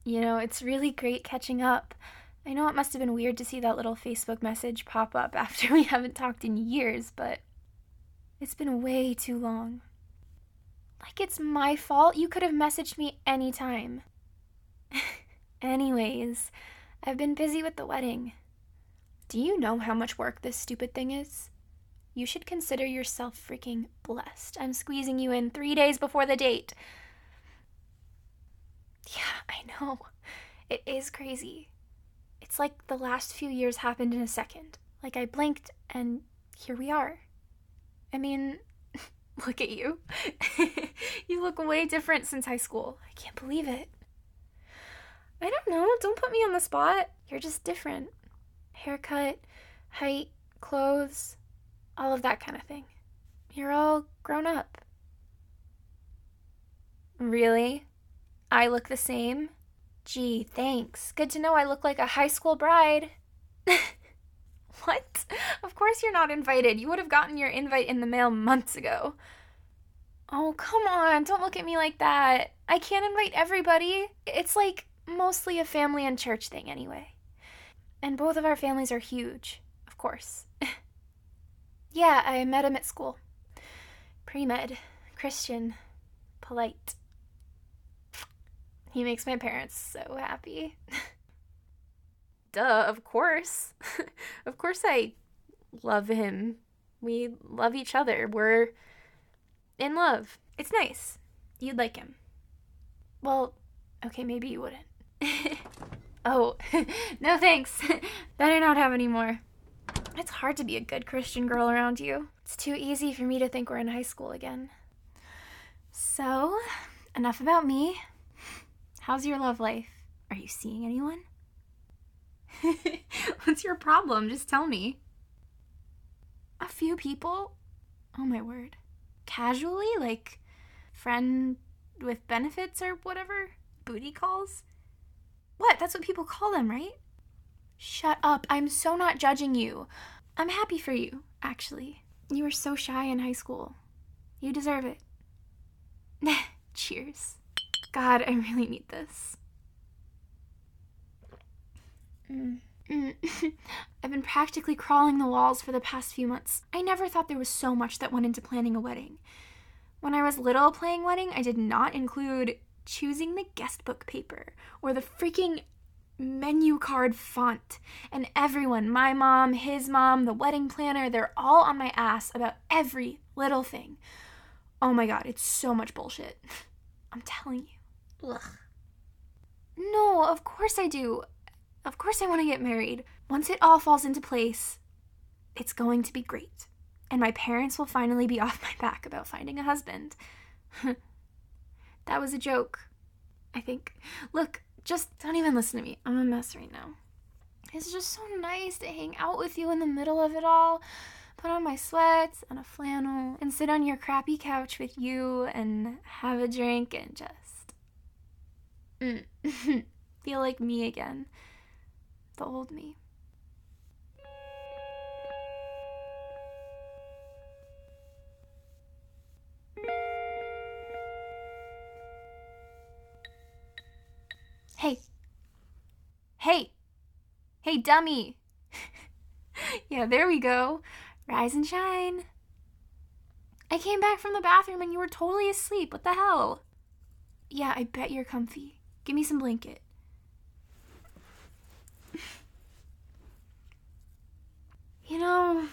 It's really great catching up. I know it must have been weird to see that little Facebook message pop up after we haven't talked in years, but it's been way too long. Like it's my fault. You could have messaged me anytime. Anyways, I've been busy with the wedding. Do you know how much work this stupid thing is? You should consider yourself freaking blessed. I'm squeezing you in 3 days before the date. Yeah, I know. It is crazy. It's like the last few years happened in a second. Like I blinked and here we are. I mean, look at you. You look way different since high school. I can't believe it. I don't know. Don't put me on the spot. You're just different. Haircut, height, clothes, all of that kind of thing. You're all grown up. Really? I look the same? Gee, thanks. Good to know I look like a high school bride. What? Of course you're not invited. You would have gotten your invite in the mail months ago. Oh, come on. Don't look at me like that. I can't invite everybody. It's like mostly a family and church thing anyway. And both of our families are huge, of course. Yeah, I met him at school. Pre-med, Christian, polite. He makes my parents so happy. Duh, of course. Of course I love him. We love each other. We're in love. It's nice. You'd like him. Well, okay, maybe you wouldn't. Oh, no thanks. Better not have any more. It's hard to be a good Christian girl around you. It's too easy for me to think we're in high school again. So, enough about me. How's your love life? Are you seeing anyone? What's your problem? Just tell me. A few people? Oh my word. Casually? Like, friend with benefits or whatever? Booty calls? What? That's what people call them, right? Shut up. I'm so not judging you. I'm happy for you, actually. You were so shy in high school. You deserve it. Cheers. God, I really need this. I've been practically crawling the walls for the past few months. I never thought there was so much that went into planning a wedding. When I was little playing wedding, I did not include choosing the guest book paper or the freaking menu card font. And everyone, my mom, his mom, the wedding planner, they're all on my ass about every little thing. Oh my god, it's so much bullshit. I'm telling you. Ugh. No, of course I do. Of course I want to get married. Once it all falls into place, it's going to be great. And my parents will finally be off my back about finding a husband. That was a joke, I think. Look, just don't even listen to me. I'm a mess right now. It's just so nice to hang out with you in the middle of it all. Put on my sweats and a flannel and sit on your crappy couch with you and have a drink and just feel like me again. The old me. Hey. Hey. Hey, dummy. Yeah, there we go. Rise and shine. I came back from the bathroom and you were totally asleep. What the hell? Yeah, I bet you're comfy. Give me some blanket. You know,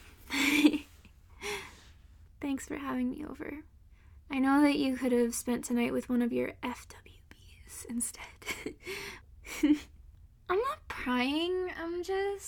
thanks for having me over. I know that you could have spent tonight with one of your FWBs instead. I'm not prying, I'm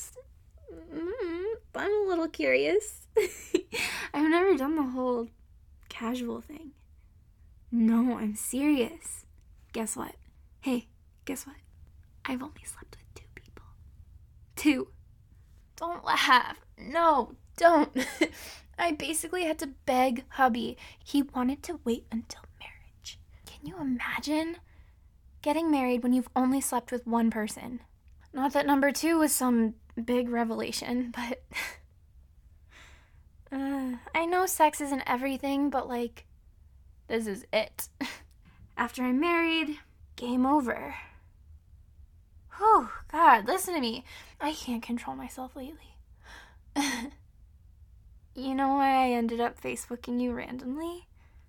a little curious. I've never done the whole casual thing. No, I'm serious. Guess what? Hey, guess what? I've only slept with 2 people. 2. Don't laugh. No, don't. I basically had to beg hubby. He wanted to wait until marriage. Can you imagine getting married when you've only slept with 1 person? Not that number 2 was some big revelation, but I know sex isn't everything, but this is it. After I'm married, game over. Oh, God, listen to me. I can't control myself lately. You know why I ended up Facebooking you randomly?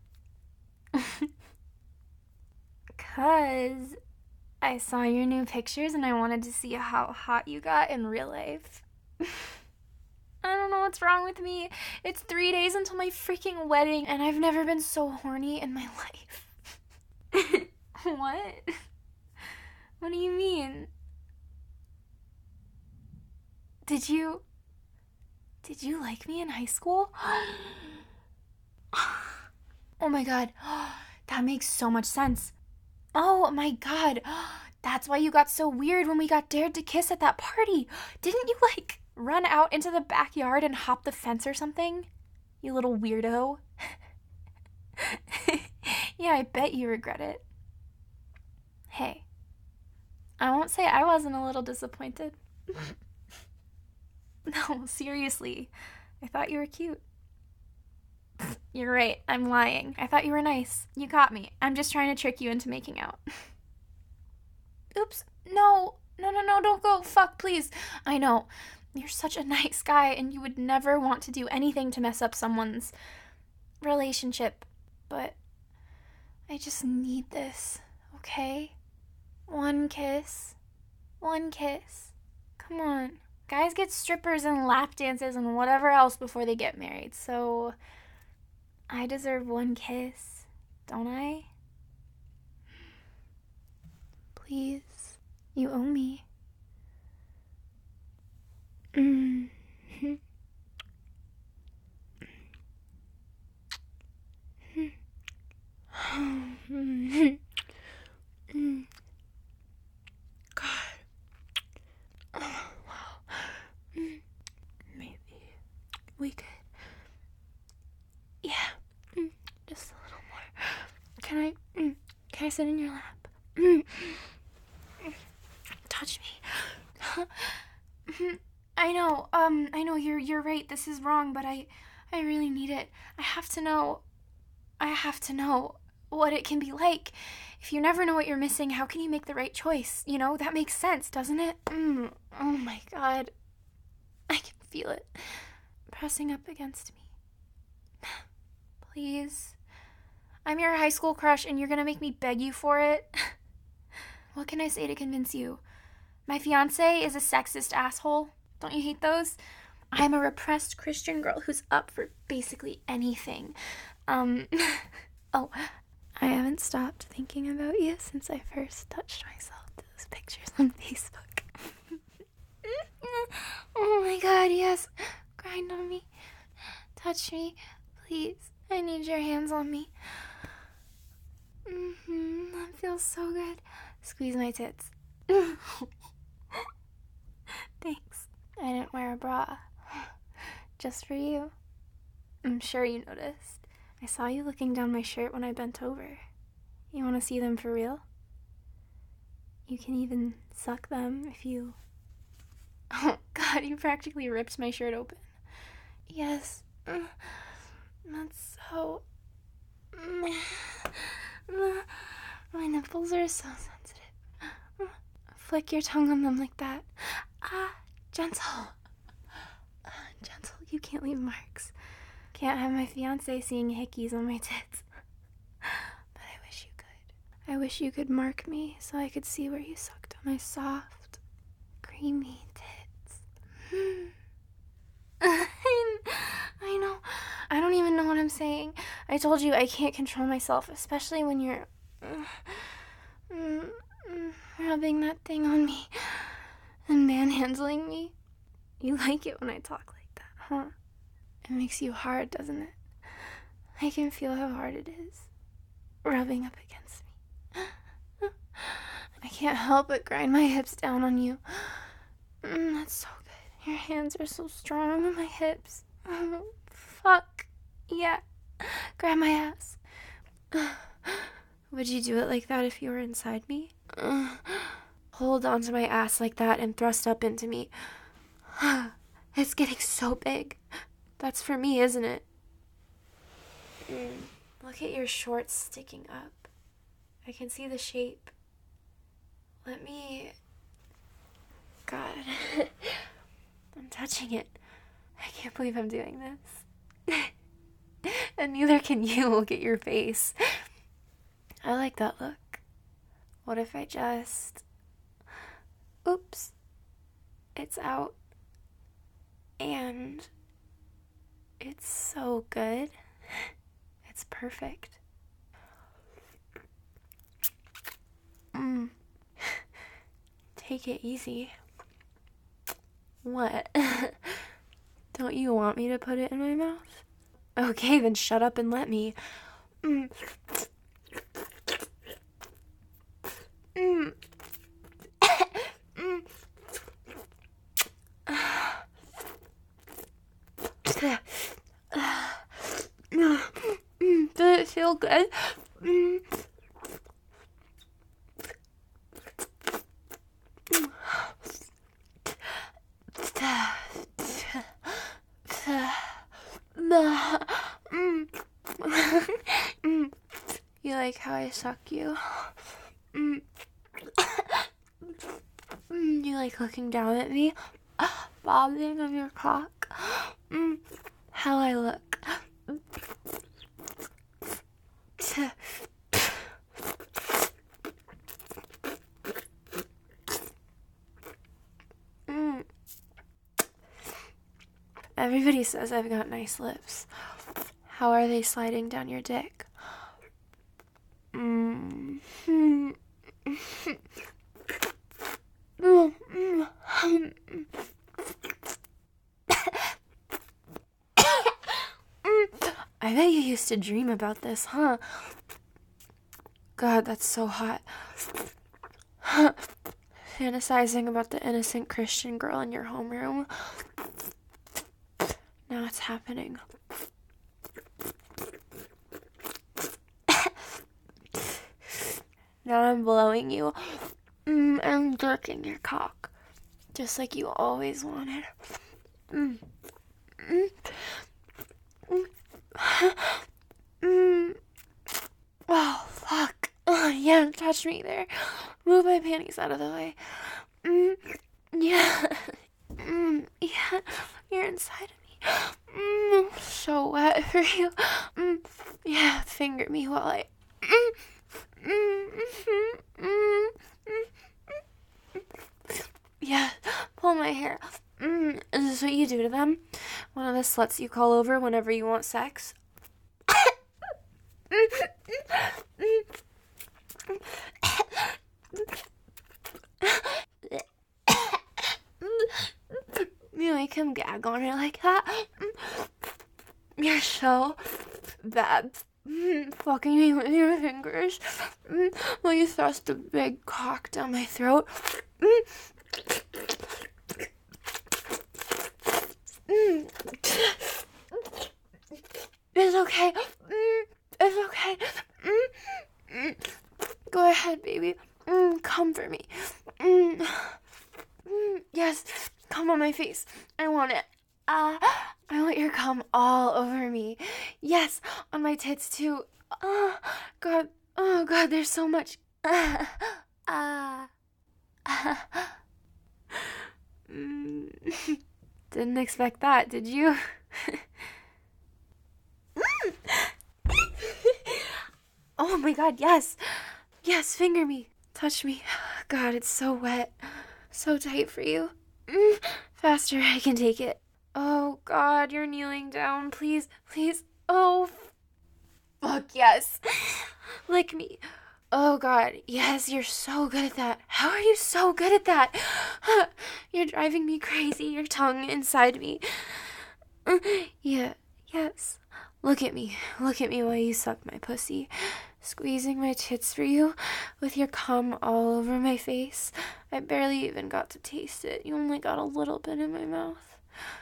'Cause I saw your new pictures and I wanted to see how hot you got in real life. I don't know what's wrong with me. It's 3 days until my freaking wedding and I've never been so horny in my life. What? What do you mean? Did you like me in high school? Oh my God. That makes so much sense. Oh my God. That's why you got so weird when we got dared to kiss at that party. Didn't you, like, run out into the backyard and hop the fence or something? You little weirdo. Yeah, I bet you regret it. Hey, I won't say I wasn't a little disappointed. No, seriously. I thought you were cute. You're right, I'm lying. I thought you were nice. You caught me. I'm just trying to trick you into making out. Oops. No, don't go. Fuck, please. I know. You're such a nice guy, and you would never want to do anything to mess up someone's relationship. But I just need this, okay? One kiss. One kiss. Come on. Guys get strippers and lap dances and whatever else before they get married, so I deserve one kiss, don't I? Please. You owe me. God. Oh, wow. Maybe we could. Yeah. Just a little more. Can I sit in your lap? Touch me. I know you're right. This is wrong, but I really need it. I have to know what it can be like. If you never know what you're missing, how can you make the right choice? You know, that makes sense, doesn't it? Oh my God. I can feel it pressing up against me. Please. I'm your high school crush and you're gonna make me beg you for it? What can I say to convince you? My fiancé is a sexist asshole. Don't you hate those? I'm a repressed Christian girl who's up for basically anything. Oh, I haven't stopped thinking about you since I first touched myself to those pictures on Facebook. Oh my God, yes. Grind on me. Touch me, please. I need your hands on me. That feels so good. Squeeze my tits. Thanks. I didn't wear a bra. Just for you. I'm sure you noticed. I saw you looking down my shirt when I bent over. You want to see them for real? You can even suck them if you... Oh, God, you practically ripped my shirt open. Yes. That's so... My nipples are so sensitive. Flick your tongue on them like that. Gentle. Gentle, you can't leave marks. Can't have my fiancé seeing hickeys on my tits. But I wish you could. I wish you could mark me so I could see where you sucked on my soft, creamy tits. I know. I don't even know what I'm saying. I told you I can't control myself, especially when you're rubbing that thing on me and manhandling me. You like it when I talk like that, huh? It makes you hard, doesn't it? I can feel how hard it is, rubbing up against me. I can't help but grind my hips down on you. That's so good. Your hands are so strong on my hips. Oh, fuck. Yeah. Grab my ass. Would you do it like that if you were inside me? Hold onto my ass like that and thrust up into me. It's getting so big. That's for me, isn't it? Look at your shorts sticking up. I can see the shape. Let me God. I'm touching it. I can't believe I'm doing this. And neither can you. Look at your face. I like that look. What if I just... Oops. It's out. And it's so good. It's perfect. Take it easy. What? Don't you want me to put it in my mouth? Okay, then shut up and let me. Does it feel good? You like how I suck you? You like looking down at me? Bobbing of your cock? How I look? Everybody says I've got nice lips. How are they sliding down your dick? I bet you used to dream about this, huh? God, that's so hot. Fantasizing about the innocent Christian girl in your homeroom. Now it's happening. Now I'm blowing you. I'm jerking your cock. Just like you always wanted. Oh, fuck. Oh, yeah, touch me there. Move my panties out of the way. Yeah. Yeah, you're inside of me. So wet for you. Yeah, finger me while I... Yeah, pull my hair. Is this what you do to them? One of the sluts you call over whenever you want sex? You make him gag on it like that? You're so bad. Fucking me with your fingers. Will you thrust a big cock down my throat? It's okay. It's okay. Go ahead, baby. Come for me. Yes, come on my face. I want it. I want your cum all over me. Yes, on my tits too. Oh, God. Oh, God, there's so much. Didn't expect that, did you? Oh my God, yes. Yes, finger me. Touch me. God, it's so wet. So tight for you. Faster, I can take it. Oh God, you're kneeling down. Please, please. Oh, fuck yes. Lick me. Oh God, yes, you're so good at that. How are you so good at that? You're driving me crazy, your tongue inside me. Yeah, yes. Look at me while you suck my pussy. Squeezing my tits for you with your cum all over my face. I barely even got to taste it. You only got a little bit in my mouth.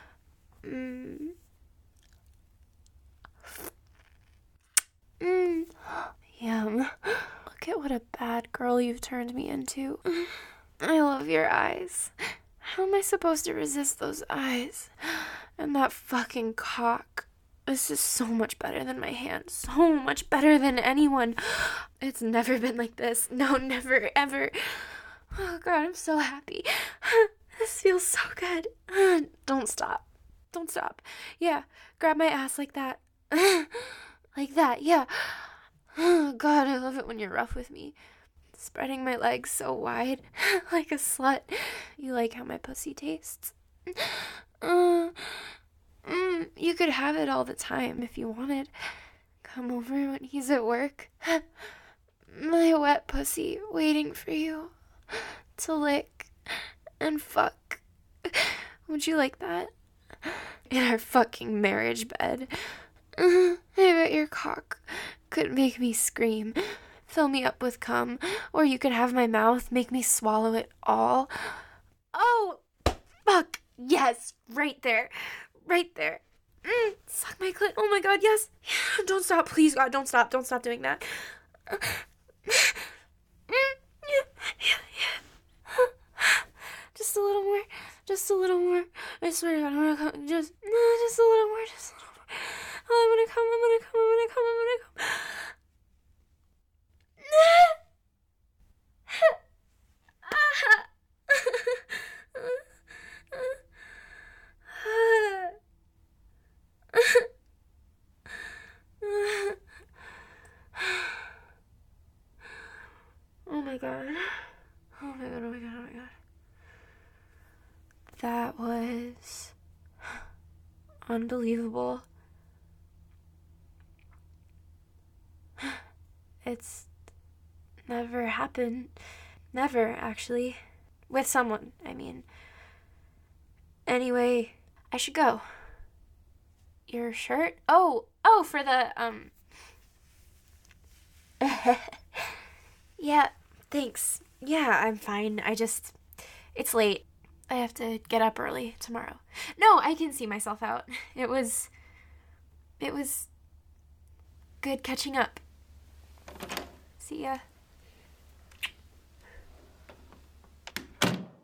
Yum. Look at what a bad girl you've turned me into. I love your eyes. How am I supposed to resist those eyes? And that fucking cock. This is so much better than my hand. So much better than anyone. It's never been like this. No, never, ever. Oh God, I'm so happy. This feels so good. Don't stop. Don't stop. Yeah, grab my ass like that. Like that, yeah. Oh, God, I love it when you're rough with me. Spreading my legs so wide, like a slut. You like how my pussy tastes? You could have it all the time if you wanted. Come over when he's at work. My wet pussy waiting for you to lick and fuck. Would you like that? In our fucking marriage bed. I bet your cock could make me scream, fill me up with cum, or you could have my mouth make me swallow it all. Oh, fuck. Yes, right there. Right there. Suck my clit. Oh my God, yes. Don't stop, please, God, don't stop. Don't stop doing that. Just a little more. Just a little more. I swear to God, I'm gonna come. Just a little more. Just a little more. Oh, I'm gonna come. I'm gonna come. I'm gonna come. I'm gonna come. Oh my God. Oh my God. Oh my God. Oh my God. That was unbelievable. It's never happened. Never, actually. With someone, I mean. Anyway, I should go. Your shirt? Oh, for the, Yeah, thanks. Yeah, I'm fine. It's late. I have to get up early tomorrow. No, I can see myself out. It was good catching up. See ya.